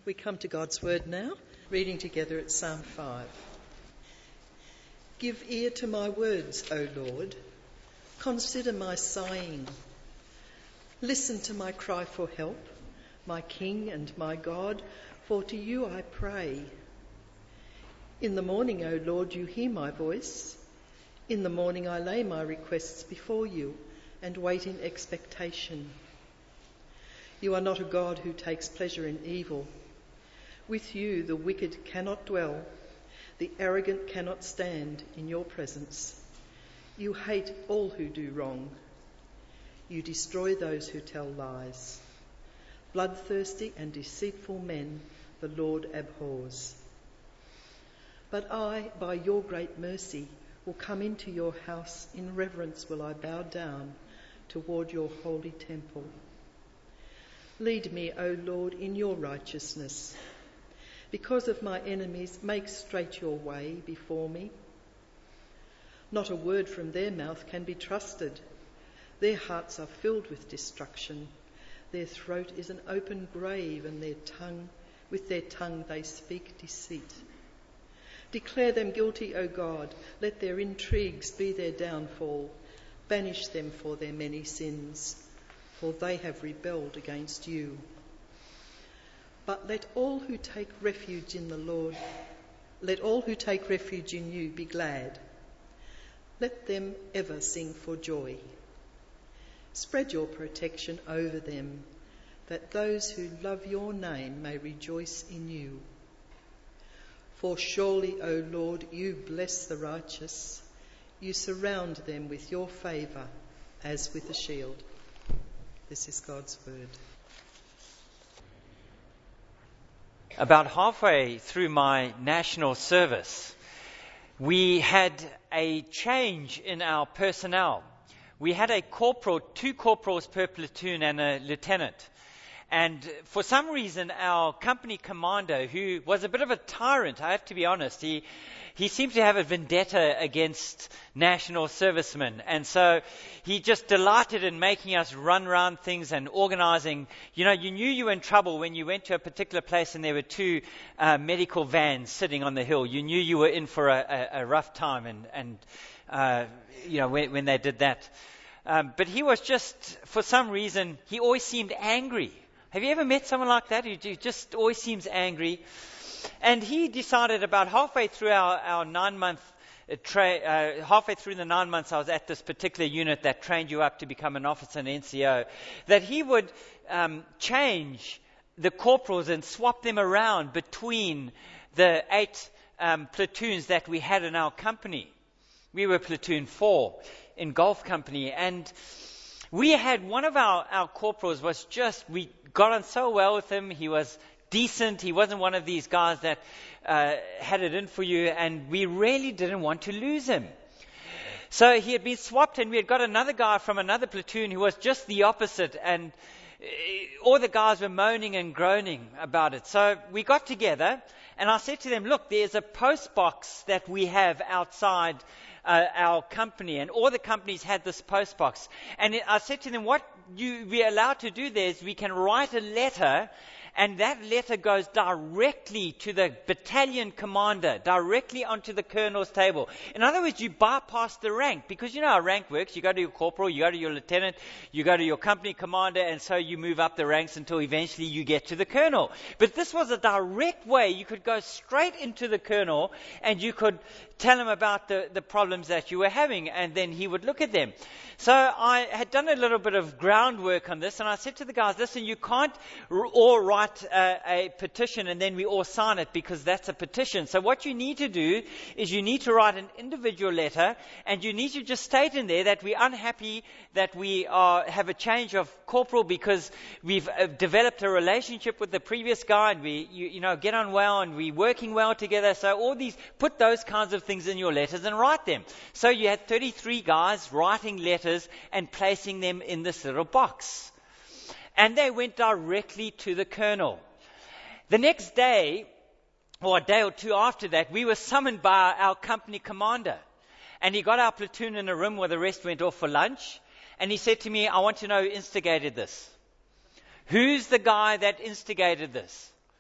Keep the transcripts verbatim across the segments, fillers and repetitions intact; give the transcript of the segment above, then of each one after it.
We come to God's word now, reading together at Psalm five. Give ear to my words, O Lord. Consider my sighing. Listen to my cry for help, my King and my God, for to you I pray. In the morning, O Lord, you hear my voice. In the morning I lay my requests before you and wait in expectation. You are not a God who takes pleasure in evil. With you the wicked cannot dwell, the arrogant cannot stand in your presence. You hate all who do wrong. You destroy those who tell lies. Bloodthirsty and deceitful men the Lord abhors. But I, by your great mercy, will come into your house. In reverence will I bow down toward your holy temple. Lead me, O Lord, in your righteousness. Because of my enemies, make straight your way before me. Not a word from their mouth can be trusted. Their hearts are filled with destruction. Their throat is an open grave, and their tongue, with their tongue they speak deceit. Declare them guilty, O God. Let their intrigues be their downfall. Banish them for their many sins, for they have rebelled against you. But let all who take refuge in the Lord, let all who take refuge in you be glad. Let them ever sing for joy. Spread your protection over them, that those who love your name may rejoice in you. For surely, O Lord, you bless the righteous. You surround them with your favour as with a shield. This is God's word. About halfway through my national service, we had a change in our personnel. We had a corporal, two corporals per platoon and a lieutenant. And for some reason, our company commander, who was a bit of a tyrant, I have to be honest, he he seemed to have a vendetta against national servicemen. And so he just delighted in making us run around things and organizing. You know, you knew you were in trouble when you went to a particular place and there were two uh, medical vans sitting on the hill. You knew you were in for a, a, a rough time, and, and uh, you know, when, when they did that. Um, but he was just, for some reason, he always seemed angry. Have you ever met someone like that who just always seems angry? And he decided about halfway through our, our nine-month, uh, tra- uh, halfway through the nine months I was at this particular unit that trained you up to become an officer in N C O, that he would um, change the corporals and swap them around between the eight um, platoons that we had in our company. We were platoon four in Golf Company, and we had one of our, our corporals was just, we got on so well with him. He was decent. He wasn't one of these guys that uh, had it in for you, and we really didn't want to lose him. So he had been swapped, and we had got another guy from another platoon who was just the opposite, and all the guys were moaning and groaning about it. So we got together, and I said to them, look, there's a post box that we have outside Uh, our company, and all the companies had this post box. And it, I said to them, what you, we're allowed to do there is we can write a letter, and that letter goes directly to the battalion commander, directly onto the colonel's table. In other words, you bypass the rank, because you know how rank works. You go to your corporal, you go to your lieutenant, you go to your company commander, and so you move up the ranks until eventually you get to the colonel. But this was a direct way. You could go straight into the colonel, and you could tell him about the, the problems that you were having, and then he would look at them. So I had done a little bit of groundwork on this, and I said to the guys, listen, you can't r- all write a, a petition and then we all sign it, because that's a petition. So what you need to do is you need to write an individual letter, and you need to just state in there that we're unhappy that we are, have a change of corporal because we've uh, developed a relationship with the previous guy, and we you, you know get on well, and we're working well together. So all these, put those kinds of things in your letters and write them. So you had thirty-three guys writing letters and placing them in this little box. And they went directly to the colonel. The next day, or a day or two after that, we were summoned by our company commander. And he got our platoon in a room where the rest went off for lunch. And he said to me, I want to know who instigated this. Who's the guy that instigated this?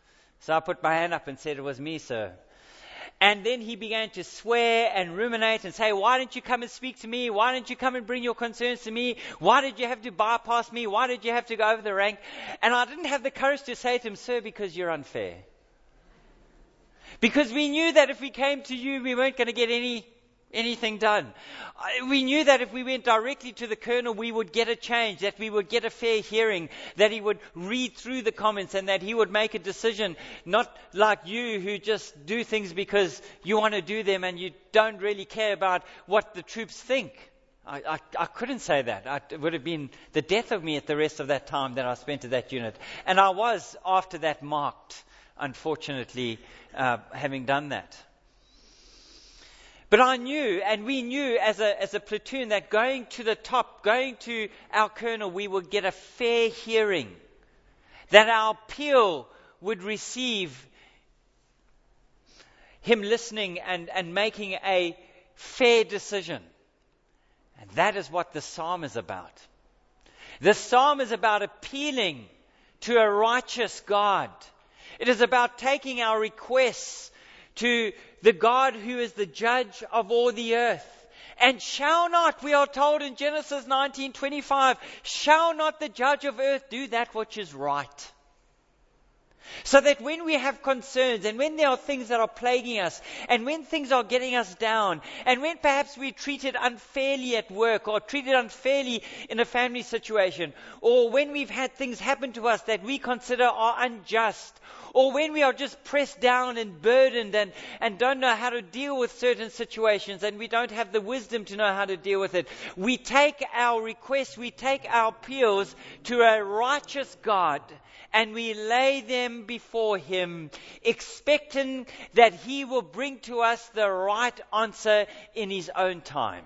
So I put my hand up and said, "It was me, sir." And then he began to swear and ruminate and say, "Why didn't you come and speak to me? Why didn't you come and bring your concerns to me? Why did you have to bypass me? Why did you have to go over the rank?" And I didn't have the courage to say to him, "Sir, because you're unfair." Because we knew that if we came to you, we weren't going to get any anything done. We knew that if we went directly to the colonel, we would get a change, that we would get a fair hearing, that he would read through the comments and that he would make a decision, not like you who just do things because you want to do them and you don't really care about what the troops think. I, I, I couldn't say that. I, it would have been the death of me at the rest of that time that I spent at that unit. And I was, after that, marked, unfortunately, uh, having done that. But I knew, and we knew as a as a platoon, that going to the top, going to our colonel, we would get a fair hearing, that our appeal would receive him listening and, and making a fair decision. And that is what the psalm is about. The psalm is about appealing to a righteous God. It is about taking our requests to the God who is the judge of all the earth. And shall not, we are told in Genesis nineteen twenty-five, shall not the judge of earth do that which is right? So that when we have concerns and when there are things that are plaguing us and when things are getting us down and when perhaps we're treated unfairly at work or treated unfairly in a family situation, or when we've had things happen to us that we consider are unjust, or when we are just pressed down and burdened and, and don't know how to deal with certain situations and we don't have the wisdom to know how to deal with it, we take our requests, we take our appeals to a righteous God and we lay them before Him, expecting that He will bring to us the right answer in His own time.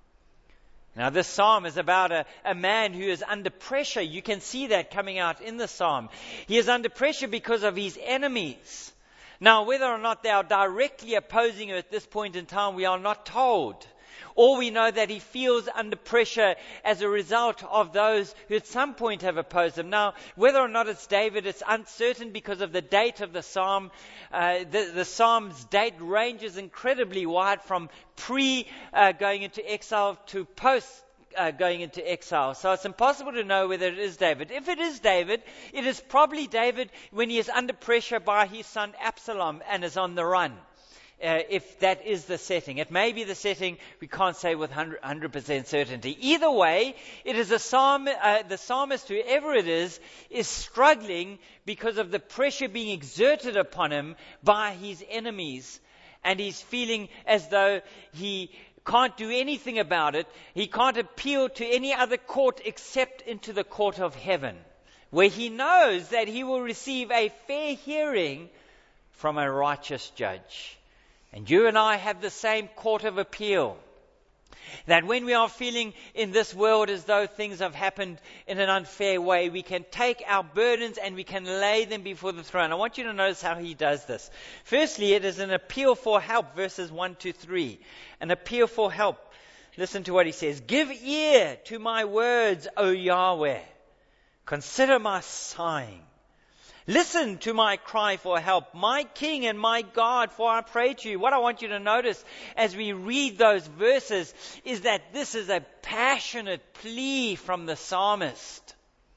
Now, this psalm is about a, a man who is under pressure. You can see that coming out in the psalm. He is under pressure because of his enemies. Now, whether or not they are directly opposing him at this point in time, we are not told. Or we know that he feels under pressure as a result of those who at some point have opposed him. Now, whether or not it's David, it's uncertain because of the date of the psalm. Uh, the, the psalm's date ranges incredibly wide from pre uh, going into exile to post uh, going into exile. So it's impossible to know whether it is David. If it is David, it is probably David when he is under pressure by his son Absalom and is on the run. Uh, if that is the setting. It may be the setting, we can't say with one hundred percent certainty. Either way, it is a psalm, uh, the psalmist, whoever it is, is struggling because of the pressure being exerted upon him by his enemies. And he's feeling as though he can't do anything about it. He can't appeal to any other court except into the court of heaven, where he knows that he will receive a fair hearing from a righteous judge. And you and I have the same court of appeal. That when we are feeling in this world as though things have happened in an unfair way, we can take our burdens and we can lay them before the throne. I want you to notice how he does this. Firstly, it is an appeal for help, verses one to three. An appeal for help. Listen to what he says. Give ear to my words, O Yahweh. Consider my sighing. Listen to my cry for help, my King and my God, for I pray to you. What I want you to notice as we read those verses is that this is a passionate plea from the psalmist.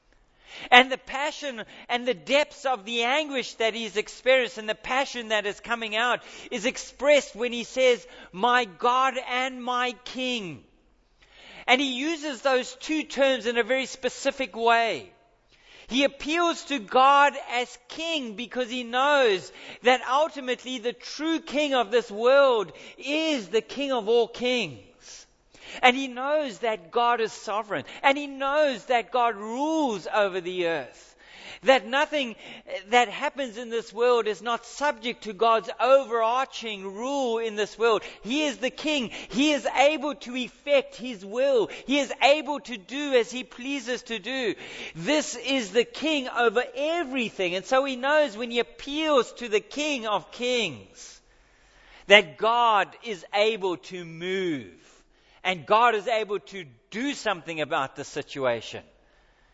And the passion and the depths of the anguish that he's experienced and the passion that is coming out is expressed when he says, my God and my King. And he uses those two terms in a very specific way. He appeals to God as King because he knows that ultimately the true King of this world is the King of all kings. And he knows that God is sovereign. And he knows that God rules over the earth. That nothing that happens in this world is not subject to God's overarching rule in this world. He is the King. He is able to effect His will. He is able to do as He pleases to do. This is the King over everything. And so he knows when he appeals to the King of Kings that God is able to move. And God is able to do something about the situation.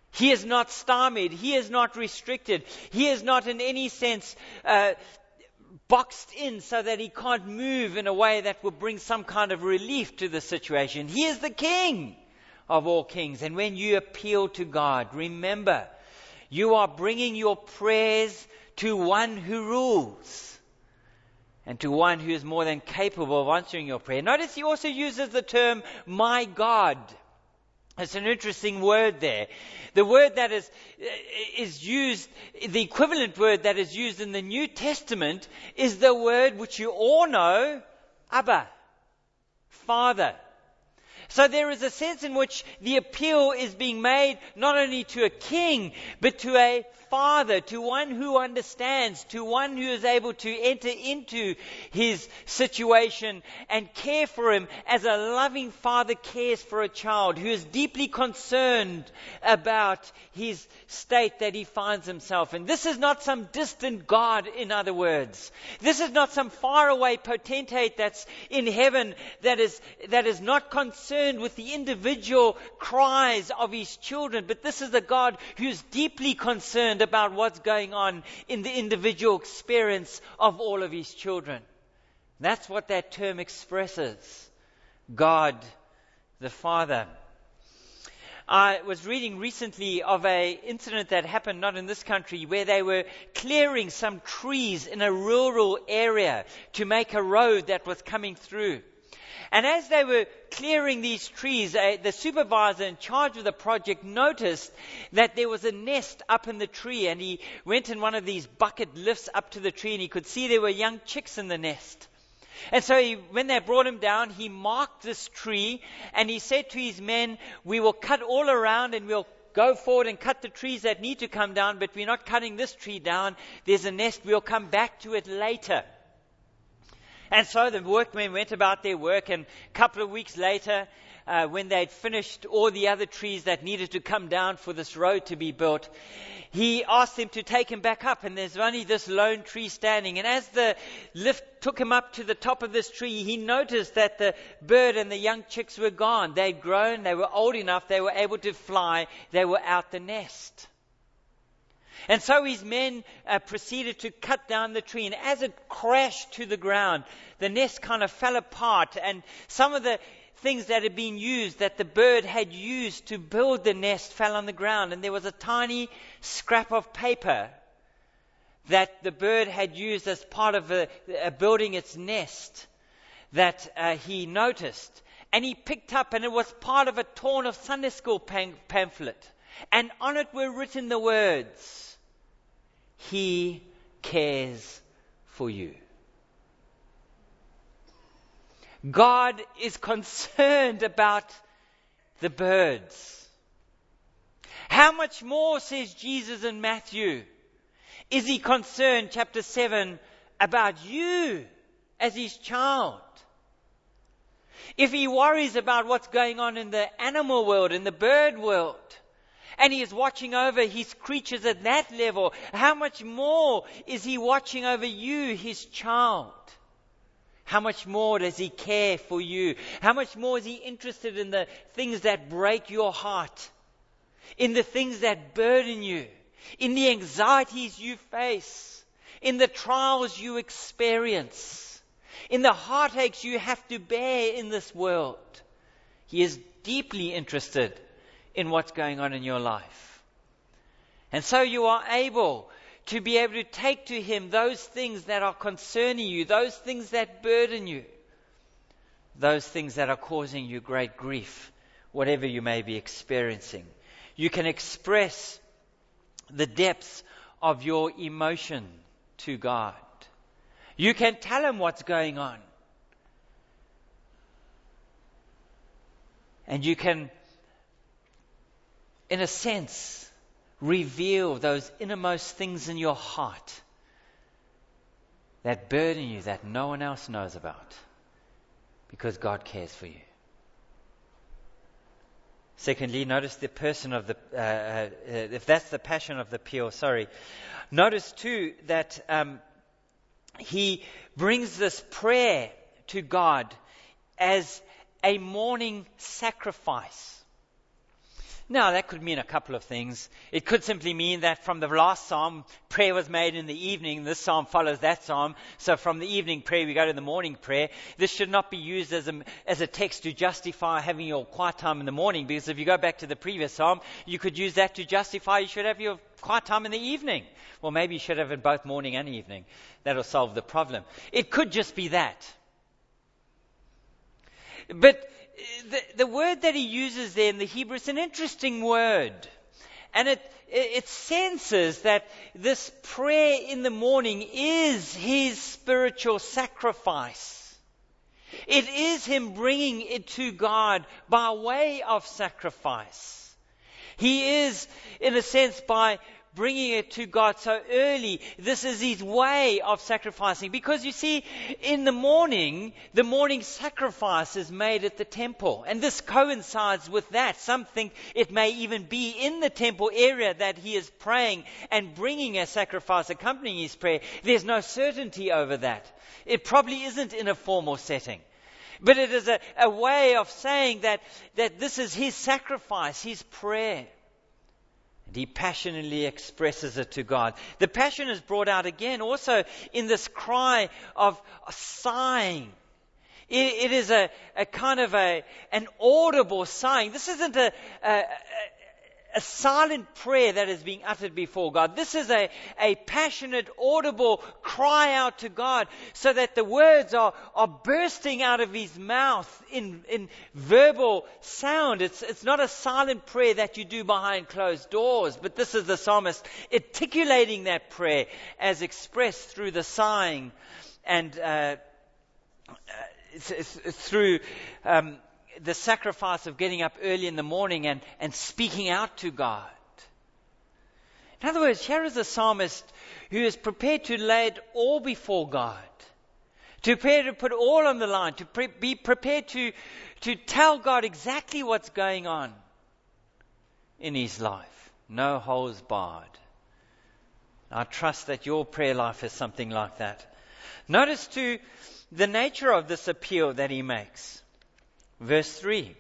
He is not stymied. He is not restricted. He is not in any sense uh, boxed in so that he can't move in a way that will bring some kind of relief to the situation. He is the King of all kings. And when you appeal to God, remember, you are bringing your prayers to one who rules and to one who is more than capable of answering your prayer. Notice he also uses the term, my God. It's an interesting word there. The word that is, is used, the equivalent word that is used in the New Testament is the word which you all know, Abba, Father. So there is a sense in which the appeal is being made not only to a king, but to a father, to one who understands, to one who is able to enter into his situation and care for him as a loving father cares for a child, who is deeply concerned about his state that he finds himself in. This is not some distant God, in other words. This is not some faraway potentate that's in heaven that is, that is not concerned with the individual cries of his children, but this is a God who's deeply concerned about what's going on in the individual experience of all of his children. That's what that term expresses. God the Father. I was reading recently of an incident that happened not in this country, where they were clearing some trees in a rural area to make a road that was coming through. And as they were clearing these trees, uh, the supervisor in charge of the project noticed that there was a nest up in the tree, and he went in one of these bucket lifts up to the tree, and he could see there were young chicks in the nest. And so he, when they brought him down, he marked this tree, and he said to his men, we will cut all around and we'll go forward and cut the trees that need to come down, but we're not cutting this tree down. There's a nest. We'll come back to it later. And so the workmen went about their work, and a couple of weeks later, uh, when they'd finished all the other trees that needed to come down for this road to be built, he asked them to take him back up, and there's only this lone tree standing. And as the lift took him up to the top of this tree, he noticed that the bird and the young chicks were gone. They'd grown, they were old enough, they were able to fly, they were out the nest. And so his men uh, proceeded to cut down the tree, and as it crashed to the ground, the nest kind of fell apart, and some of the things that had been used, that the bird had used to build the nest, fell on the ground, and there was a tiny scrap of paper that the bird had used as part of a, a building its nest that uh, he noticed. And he picked up, and it was part of a torn of Sunday school pam- pamphlet. And on it were written the words, He cares for you. God is concerned about the birds. How much more, says Jesus in Matthew, is he concerned, chapter seven, about you as his child? If he worries about what's going on in the animal world, in the bird world, and he is watching over his creatures at that level, how much more is he watching over you, his child? How much more does he care for you? How much more is he interested in the things that break your heart, in the things that burden you, in the anxieties you face, in the trials you experience, in the heartaches you have to bear in this world? He is deeply interested in what's going on in your life. And so you are able to be able to take to him those things that are concerning you, those things that burden you, those things that are causing you great grief, whatever you may be experiencing. You can express the depths of your emotion to God. You can tell him what's going on. And you can, in a sense, reveal those innermost things in your heart that burden you, that no one else knows about, because God cares for you. Secondly, notice the person of the, uh, uh, if that's the passion of the appeal, sorry. Notice too that um, he brings this prayer to God as a morning sacrifice. Now, that could mean a couple of things. It could simply mean that from the last psalm, prayer was made in the evening. This psalm follows that psalm. So from the evening prayer, we go to the morning prayer. This should not be used as a, as a text to justify having your quiet time in the morning, because if you go back to the previous psalm, you could use that to justify you should have your quiet time in the evening. Well, maybe you should have it both morning and evening. That'll solve the problem. It could just be that. But The, the word that he uses there in the Hebrew is an interesting word. And it, it senses that this prayer in the morning is his spiritual sacrifice. It is him bringing it to God by way of sacrifice. He is, in a sense, by bringing it to God so early, this is his way of sacrificing. Because you see, in the morning, the morning sacrifice is made at the temple. And this coincides with that. Some think it may even be in the temple area that he is praying and bringing a sacrifice accompanying his prayer. There's no certainty over that. It probably isn't in a formal setting. But it is a, a way of saying that, that this is his sacrifice, his prayer. And he passionately expresses it to God. The passion is brought out again also in this cry of sighing. It, it is a, a kind of a an audible sighing. This isn't a, a, a silent prayer that is being uttered before God. This is a, a passionate, audible cry out to God, so that the words are, are bursting out of his mouth in, in verbal sound. It's, it's not a silent prayer that you do behind closed doors, but this is the psalmist articulating that prayer as expressed through the sighing and uh, it's, it's through um, the sacrifice of getting up early in the morning and, and speaking out to God. In other words, here is a psalmist who is prepared to lay it all before God, to prepare to put all on the line, to pre- be prepared to, to tell God exactly what's going on in his life. No holds barred. I trust that your prayer life is something like that. Notice too the nature of this appeal that he makes. Verse three.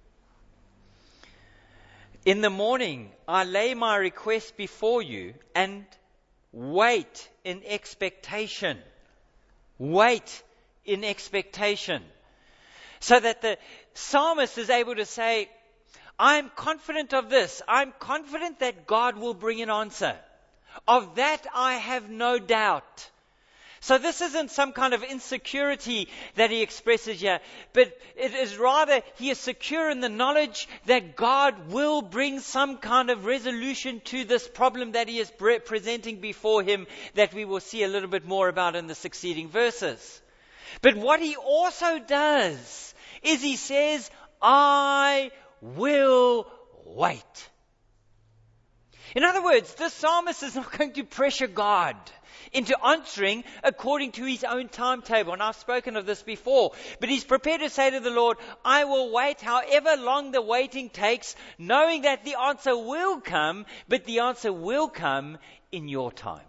In the morning I lay my request before you and wait in expectation. Wait in expectation. So that the psalmist is able to say, I'm confident of this. I'm confident that God will bring an answer. Of that I have no doubt. So this isn't some kind of insecurity that he expresses here, but it is rather he is secure in the knowledge that God will bring some kind of resolution to this problem that he is pre- presenting before him, that we will see a little bit more about in the succeeding verses. But what he also does is he says, I will wait. In other words, this psalmist is not going to pressure God into answering according to his own timetable. And I've spoken of this before. But he's prepared to say to the Lord, I will wait however long the waiting takes, knowing that the answer will come, but the answer will come in your time.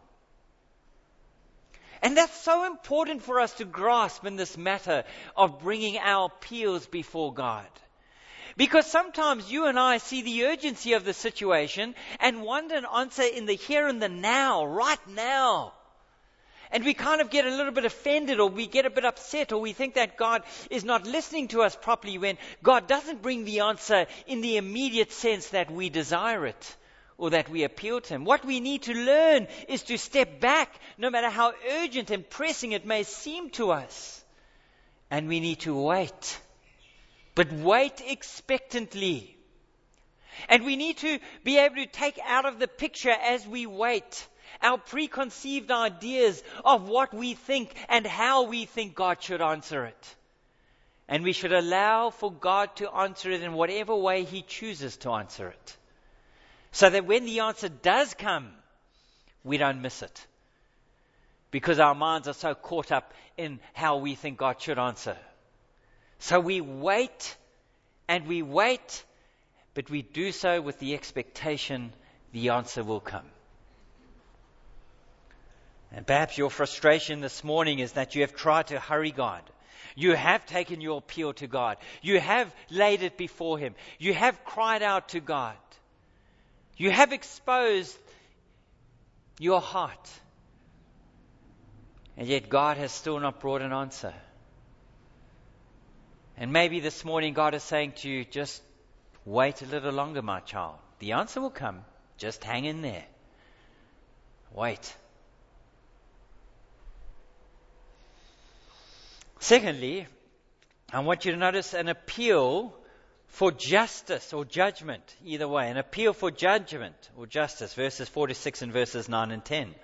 And that's so important for us to grasp in this matter of bringing our appeals before God. Because sometimes you and I see the urgency of the situation and want an answer in the here and the now, right now. And we kind of get a little bit offended, or we get a bit upset, or we think that God is not listening to us properly when God doesn't bring the answer in the immediate sense that we desire it or that we appeal to him. What we need to learn is to step back, no matter how urgent and pressing it may seem to us. And we need to wait. But wait expectantly. And we need to be able to take out of the picture as we wait our preconceived ideas of what we think and how we think God should answer it. And we should allow for God to answer it in whatever way he chooses to answer it. So that when the answer does come, we don't miss it. Because our minds are so caught up in how we think God should answer. So we wait and we wait, but we do so with the expectation the answer will come. And perhaps your frustration this morning is that you have tried to hurry God. You have taken your appeal to God. You have laid it before him. You have cried out to God. You have exposed your heart. And yet God has still not brought an answer. And maybe this morning God is saying to you, just wait a little longer, my child. The answer will come. Just hang in there. Wait. Secondly, I want you to notice an appeal for justice or judgment, either way. An appeal for judgment or justice, verses four to six and verses nine and ten.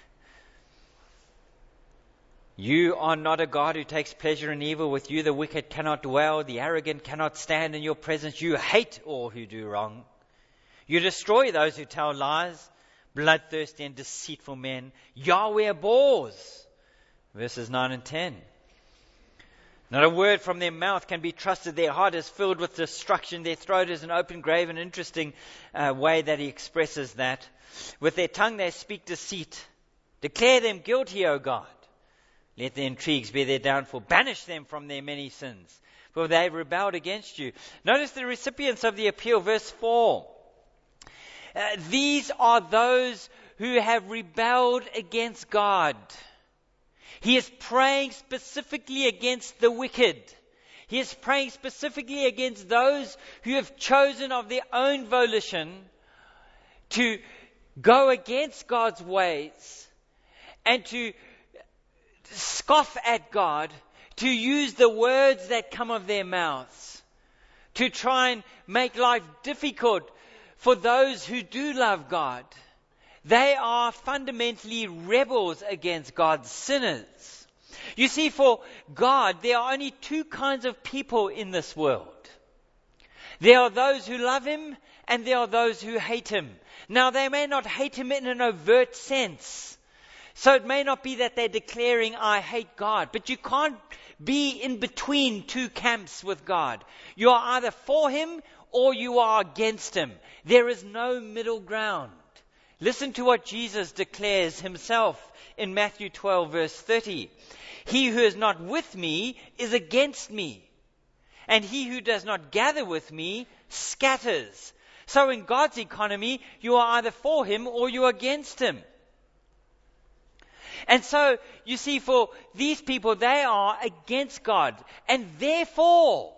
You are not a God who takes pleasure in evil. With you the wicked cannot dwell, the arrogant cannot stand in your presence. You hate all who do wrong. You destroy those who tell lies, bloodthirsty and deceitful men. Yahweh abhors. Verses nine and ten. Not a word from their mouth can be trusted. Their heart is filled with destruction. Their throat is an open grave. An interesting uh, way that he expresses that. With their tongue they speak deceit. Declare them guilty, O God. Let their intrigues be their downfall. Banish them from their many sins, for they have rebelled against you. Notice the recipients of the appeal, verse four. Uh, these are those who have rebelled against God. He is praying specifically against the wicked. He is praying specifically against those who have chosen of their own volition to go against God's ways and to scoff at God, to use the words that come of their mouths, to try and make life difficult for those who do love God. They are fundamentally rebels against God's sinners. You see, for God, there are only two kinds of people in this world. There are those who love Him and there are those who hate Him. Now, they may not hate Him in an overt sense. So it may not be that they're declaring, I hate God. But you can't be in between two camps with God. You are either for Him or you are against Him. There is no middle ground. Listen to what Jesus declares Himself in Matthew twelve, verse thirty. He who is not with me is against me, and he who does not gather with me scatters. So in God's economy, you are either for Him or you are against Him. And so, you see, for these people, they are against God, and therefore,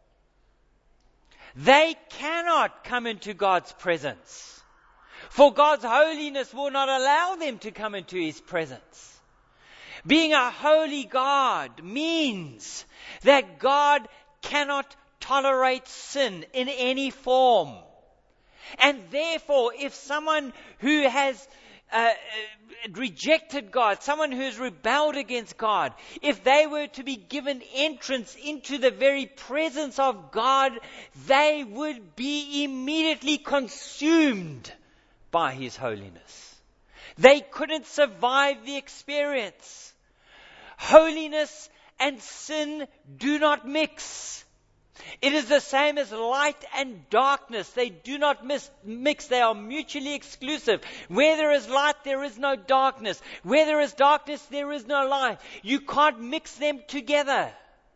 they cannot come into God's presence. For God's holiness will not allow them to come into His presence. Being a holy God means that God cannot tolerate sin in any form. And therefore, if someone who has uh, rejected God, someone who has rebelled against God, if they were to be given entrance into the very presence of God, they would be immediately consumed by His holiness. They couldn't survive the experience. Holiness and sin do not mix. It is the same as light and darkness. They do not mis- mix. They are mutually exclusive. Where there is light, there is no darkness. Where there is darkness, there is no light. You can't mix them together.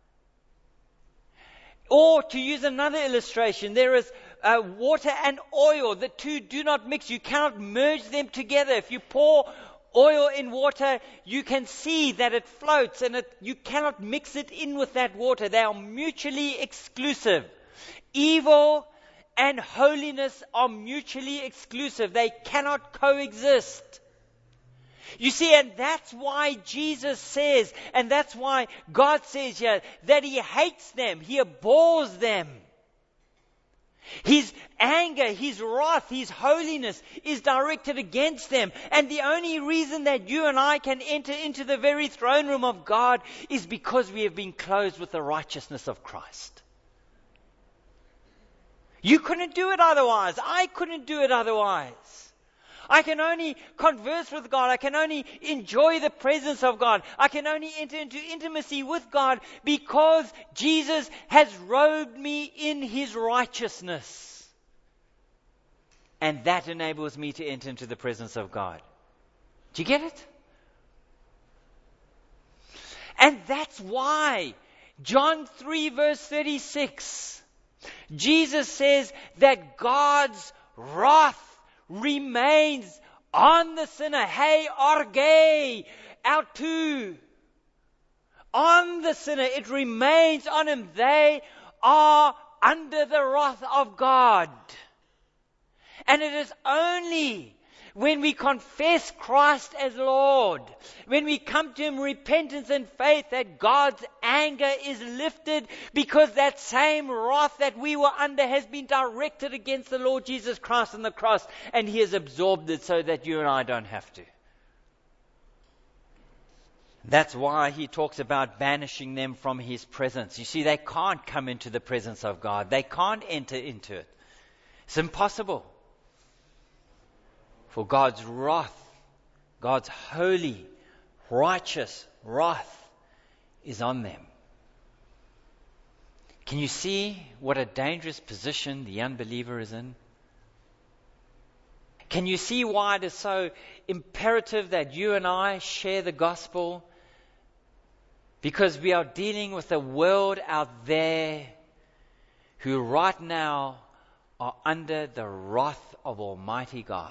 Or, to use another illustration, there is uh, water and oil. The two do not mix. You cannot merge them together. If you pour oil in water, you can see that it floats, and it, you cannot mix it in with that water. They are mutually exclusive. Evil and holiness are mutually exclusive. They cannot coexist. You see, and that's why Jesus says, and that's why God says here, that He hates them, He abhors them. His anger, His wrath, His holiness is directed against them. And the only reason that you and I can enter into the very throne room of God is because we have been clothed with the righteousness of Christ. You couldn't do it otherwise. I couldn't do it otherwise. I can only converse with God. I can only enjoy the presence of God. I can only enter into intimacy with God because Jesus has robed me in His righteousness. And that enables me to enter into the presence of God. Do you get it? And that's why John three verse thirty-six, Jesus says that God's wrath remains on the sinner. Hey, arge, autu. On the sinner, it remains on him. They are under the wrath of God. And it is only when we confess Christ as Lord, when we come to Him in repentance and faith, that God's anger is lifted, because that same wrath that we were under has been directed against the Lord Jesus Christ on the cross, and He has absorbed it so that you and I don't have to. That's why He talks about banishing them from His presence. You see, they can't come into the presence of God. They can't enter into it. It's impossible. For God's wrath, God's holy, righteous wrath is on them. Can you see what a dangerous position the unbeliever is in? Can you see why it is so imperative that you and I share the gospel? Because we are dealing with a world out there who right now are under the wrath of Almighty God.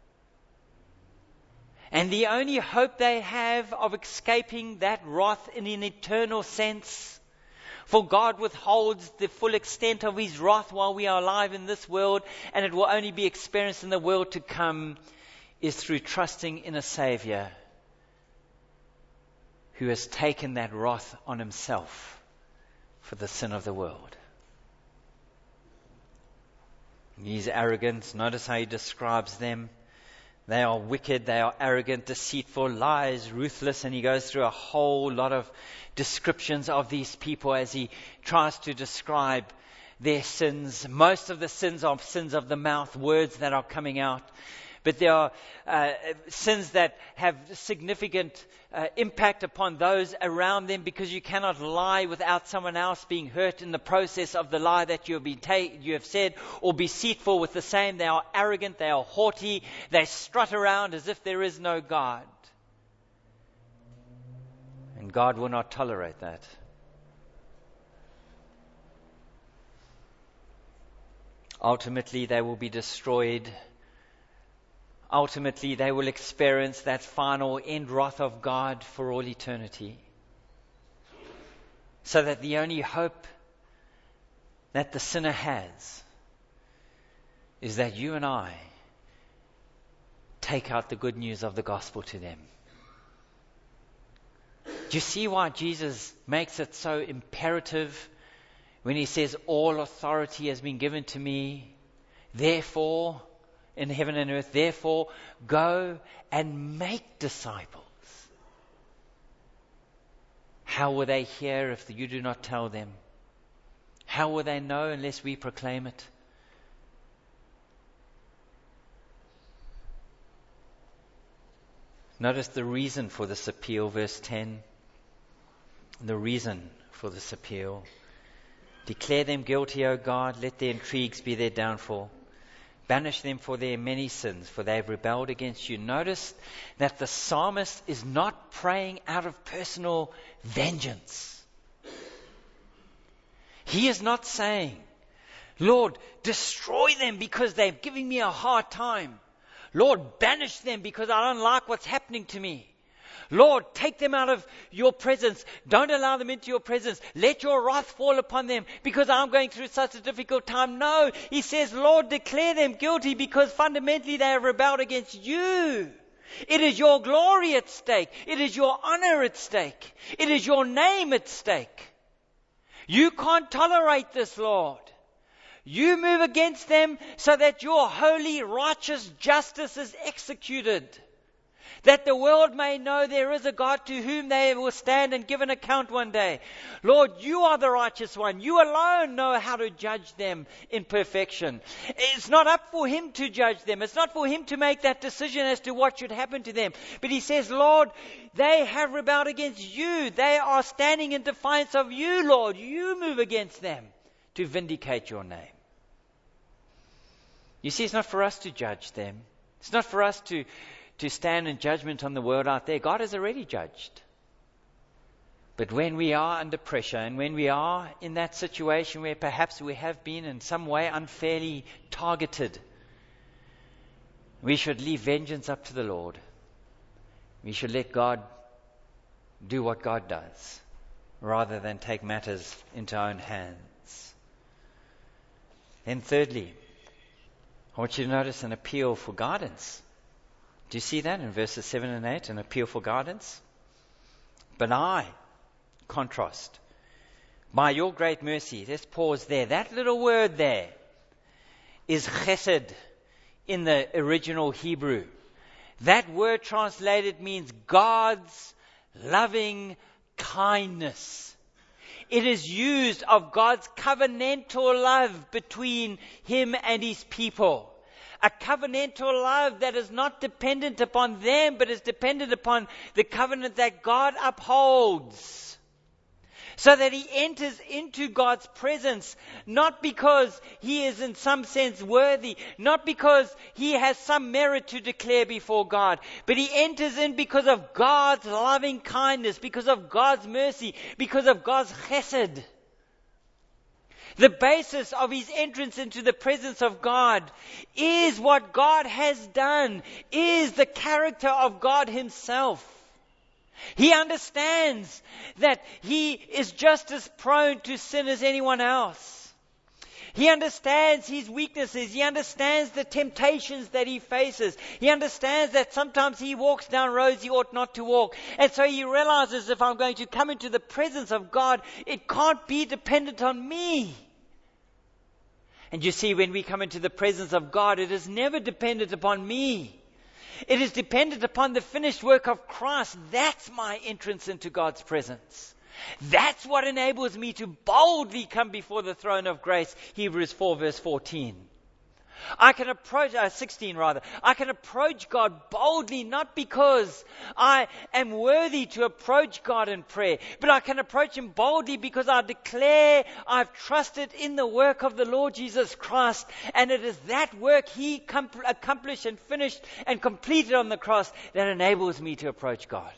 And the only hope they have of escaping that wrath in an eternal sense, for God withholds the full extent of His wrath while we are alive in this world, and it will only be experienced in the world to come, is through trusting in a Savior who has taken that wrath on Himself for the sin of the world. These arrogants, notice how He describes them. They are wicked, they are arrogant, deceitful, lies, ruthless, and He goes through a whole lot of descriptions of these people as He tries to describe their sins. Most of the sins are sins of the mouth, words that are coming out. But there are uh, sins that have significant uh, impact upon those around them, because you cannot lie without someone else being hurt in the process of the lie that you have, been ta- you have said, or deceitful with the same. They are arrogant, they are haughty, they strut around as if there is no God. And God will not tolerate that. Ultimately, they will be destroyed. Ultimately, they will experience that final end wrath of God for all eternity. So that the only hope that the sinner has is that you and I take out the good news of the gospel to them. Do you see why Jesus makes it so imperative when He says, all authority has been given to me, therefore, in heaven and earth, therefore, go and make disciples. How will they hear if you do not tell them? How will they know unless we proclaim it? Notice the reason for this appeal, verse ten. The reason for this appeal. Declare them guilty, O God, let their intrigues be their downfall. Banish them for their many sins, for they have rebelled against you. Notice that the psalmist is not praying out of personal vengeance. He is not saying, Lord, destroy them because they're giving me a hard time. Lord, banish them because I don't like what's happening to me. Lord, take them out of your presence. Don't allow them into your presence. Let your wrath fall upon them because I'm going through such a difficult time. No, He says, Lord, declare them guilty because fundamentally they have rebelled against you. It is your glory at stake. It is your honor at stake. It is your name at stake. You can't tolerate this, Lord. You move against them so that your holy, righteous justice is executed. That the world may know there is a God to whom they will stand and give an account one day. Lord, you are the righteous one. You alone know how to judge them in perfection. It's not up for Him to judge them. It's not for Him to make that decision as to what should happen to them. But He says, Lord, they have rebelled against you. They are standing in defiance of you, Lord. You move against them to vindicate your name. You see, it's not for us to judge them. It's not for us to to stand in judgment on the world out there. God has already judged. But when we are under pressure and when we are in that situation where perhaps we have been in some way unfairly targeted, We should leave vengeance up to the Lord. We should let God do what God does, rather than take matters into our own hands. Then thirdly, I want you to notice an appeal for guidance. Do you see that in verses seven and eight, an appeal for guidance? But I, contrast, by your great mercy, let's pause there. That little word there is chesed in the original Hebrew. That word translated means God's loving kindness. It is used of God's covenantal love between Him and His people. A covenantal love that is not dependent upon them, but is dependent upon the covenant that God upholds. So that he enters into God's presence, not because he is in some sense worthy, not because he has some merit to declare before God, but he enters in because of God's loving kindness, because of God's mercy, because of God's chesed. The basis of his entrance into the presence of God is what God has done, is the character of God himself. He understands that he is just as prone to sin as anyone else. He understands his weaknesses. He understands the temptations that he faces. He understands that sometimes he walks down roads he ought not to walk. And so he realizes, if I'm going to come into the presence of God, it can't be dependent on me. And you see, when we come into the presence of God, it is never dependent upon me. It is dependent upon the finished work of Christ. That's my entrance into God's presence. That's what enables me to boldly come before the throne of grace. Hebrews four verse fourteen. I can approach, uh, sixteen rather, I can approach God boldly, not because I am worthy to approach God in prayer, but I can approach Him boldly because I declare I've trusted in the work of the Lord Jesus Christ, and it is that work He com- accomplished and finished and completed on the cross that enables me to approach God.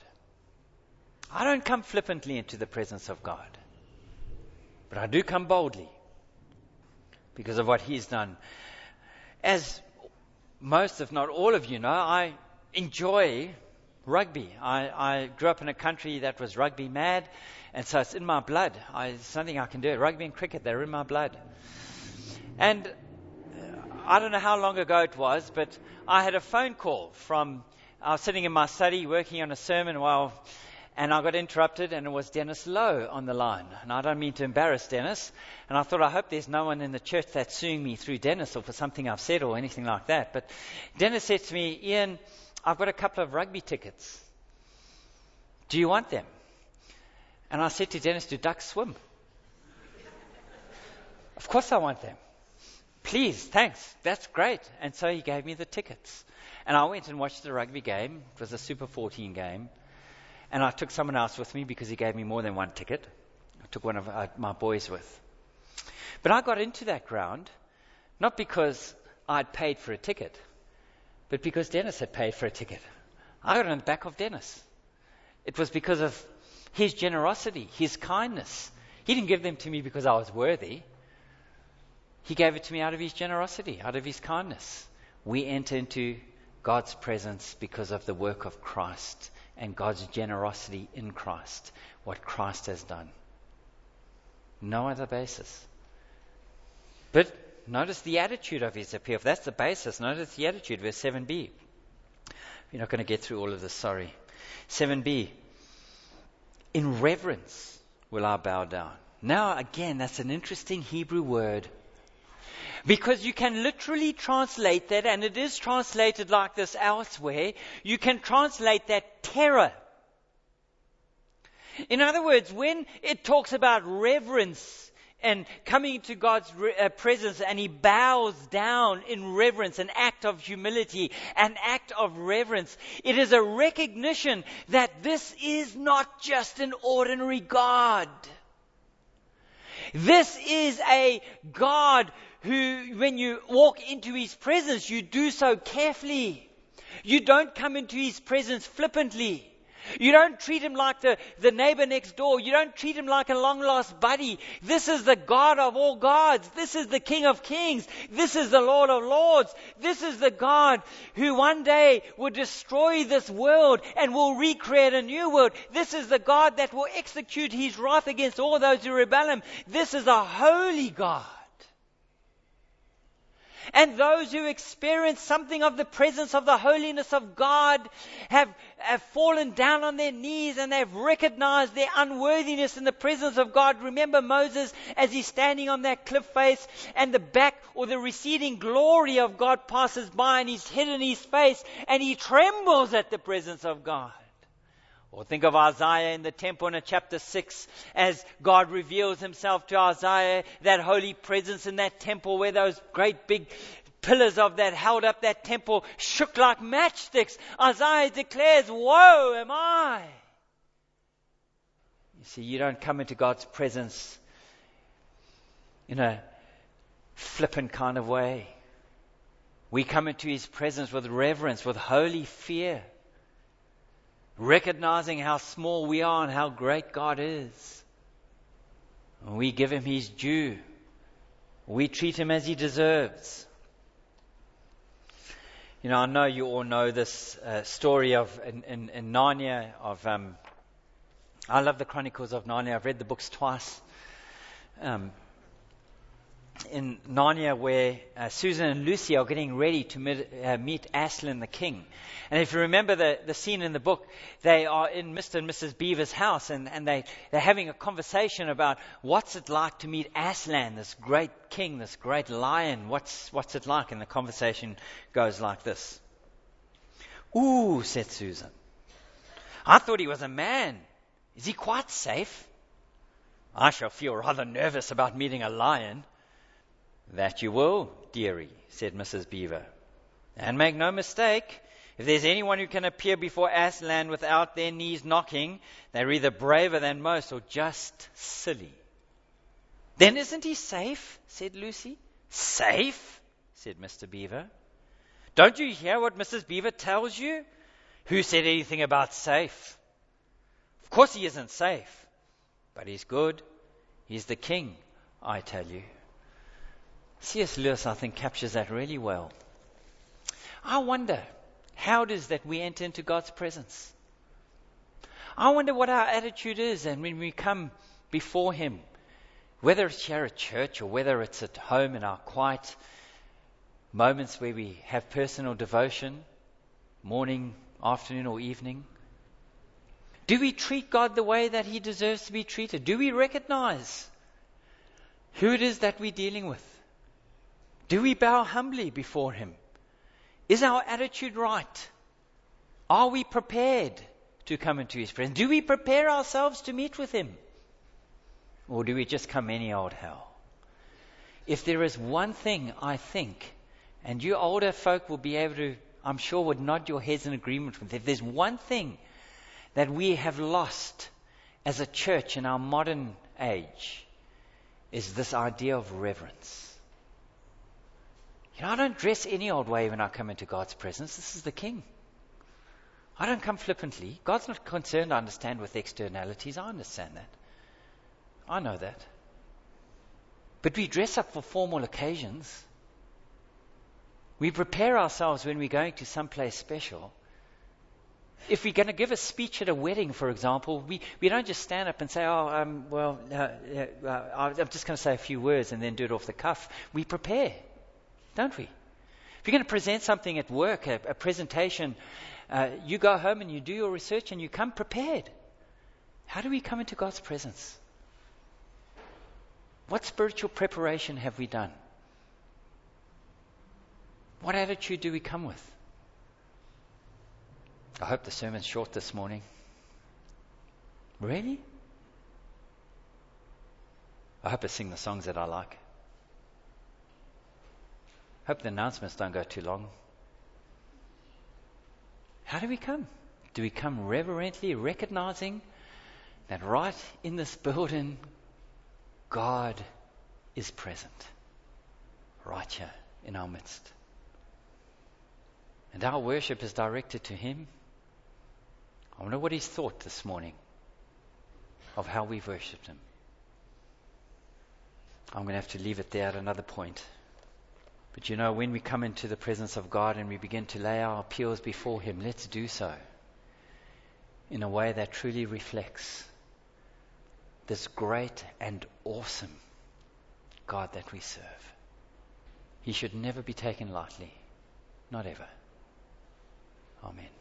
I don't come flippantly into the presence of God, but I do come boldly because of what He's done. As most, if not all of you know, I enjoy rugby. I, I grew up in a country that was rugby mad, and so it's in my blood. I, it's something I can do. Rugby and cricket, they're in my blood. And I don't know how long ago it was, but I had a phone call from, I was sitting in my study working on a sermon while, and I got interrupted, and it was Dennis Lowe on the line. And I don't mean to embarrass Dennis. And I thought, I hope there's no one in the church that's suing me through Dennis or for something I've said or anything like that. But Dennis said to me, Ian, I've got a couple of rugby tickets. Do you want them? And I said to Dennis, do ducks swim? Of course I want them. Please, thanks. That's great. And so he gave me the tickets. And I went and watched the rugby game. It was a Super fourteen game. And I took someone else with me because he gave me more than one ticket. I took one of uh, my boys with. But I got into that ground, not because I'd paid for a ticket, but because Dennis had paid for a ticket. I got on the back of Dennis. It was because of his generosity, his kindness. He didn't give them to me because I was worthy. He gave it to me out of his generosity, out of his kindness. We enter into God's presence because of the work of Christ and God's generosity in Christ, what Christ has done. No other basis. But notice the attitude of his appeal. If that's the basis, notice the attitude, verse seven b. You're not going to get through all of this, sorry. seven b. In reverence will I bow down. Now, again, that's an interesting Hebrew word. Because you can literally translate that, and it is translated like this elsewhere, you can translate that terror. In other words, when it talks about reverence and coming to God's re- uh, presence and he bows down in reverence, an act of humility, an act of reverence, it is a recognition that this is not just an ordinary God. This is a God who, when you walk into his presence, you do so carefully. You don't come into his presence flippantly. You don't treat him like the, the neighbor next door. You don't treat him like a long-lost buddy. This is the God of all gods. This is the King of kings. This is the Lord of lords. This is the God who one day will destroy this world and will recreate a new world. This is the God that will execute his wrath against all those who rebel him. This is a holy God. And those who experience something of the presence of the holiness of God have, have fallen down on their knees and they've recognized their unworthiness in the presence of God. Remember Moses as he's standing on that cliff face and the back or the receding glory of God passes by and he's hidden his face and he trembles at the presence of God. Or think of Isaiah in the temple in chapter six as God reveals himself to Isaiah, that holy presence in that temple where those great big pillars of that held up that temple shook like matchsticks. Isaiah declares, woe am I. You see, you don't come into God's presence in a flippant kind of way. We come into his presence with reverence, with holy fear, recognizing how small we are and how great God is. We give him his due. We treat him as he deserves. You know, I know you all know this uh, story of in, in, in Narnia. Of um, I love the Chronicles of Narnia. I've read the books twice. Um, in Narnia, where uh, Susan and Lucy are getting ready to meet, uh, meet Aslan the king. And if you remember the, the scene in the book, they are in Mister and Missus Beaver's house and, and they, they're having a conversation about what's it like to meet Aslan, this great king, this great lion. What's, what's it like? And the conversation goes like this. Ooh, said Susan. I thought he was a man. Is he quite safe? I shall feel rather nervous about meeting a lion. That you will, dearie, said Missus Beaver. And make no mistake, if there's anyone who can appear before Aslan without their knees knocking, they're either braver than most or just silly. Then isn't he safe? Said Lucy. Safe? Said Mister Beaver. Don't you hear what Missus Beaver tells you? Who said anything about safe? Of course he isn't safe, but he's good. He's the king, I tell you. C S Lewis, I think, captures that really well. I wonder, how it is that we enter into God's presence? I wonder what our attitude is, and when we come before him, whether it's here at church or whether it's at home in our quiet moments where we have personal devotion, morning, afternoon, or evening. Do we treat God the way that he deserves to be treated? Do we recognize who it is that we're dealing with? Do we bow humbly before him? Is our attitude right? Are we prepared to come into his presence? Do we prepare ourselves to meet with him? Or do we just come any old hell? If there is one thing, I think, and you older folk will be able to, I'm sure, would nod your heads in agreement with, if there's one thing that we have lost as a church in our modern age, is this idea of reverence. You know, I don't dress any old way when I come into God's presence. This is the King. I don't come flippantly. God's not concerned, I understand, with externalities. I understand that. I know that. But we dress up for formal occasions. We prepare ourselves when we're going to someplace special. If we're going to give a speech at a wedding, for example, we, we don't just stand up and say, oh, um, well, uh, uh, I'm just going to say a few words and then do it off the cuff. We prepare. Don't we? If you're going to present something at work, a, a presentation, uh, you go home and you do your research and you come prepared. How do we come into God's presence? What spiritual preparation have we done? What attitude do we come with? I hope the sermon's short this morning. Really? I hope I sing the songs that I like. Hope the announcements don't go too long. How do we come? Do we come reverently, recognizing that right in this building, God is present, right here in our midst? And our worship is directed to him. I wonder what he's thought this morning of how we've worshipped him. I'm going to have to leave it there at another point. But you know, when we come into the presence of God and we begin to lay our appeals before him, let's do so in a way that truly reflects this great and awesome God that we serve. He should never be taken lightly. Not ever. Amen.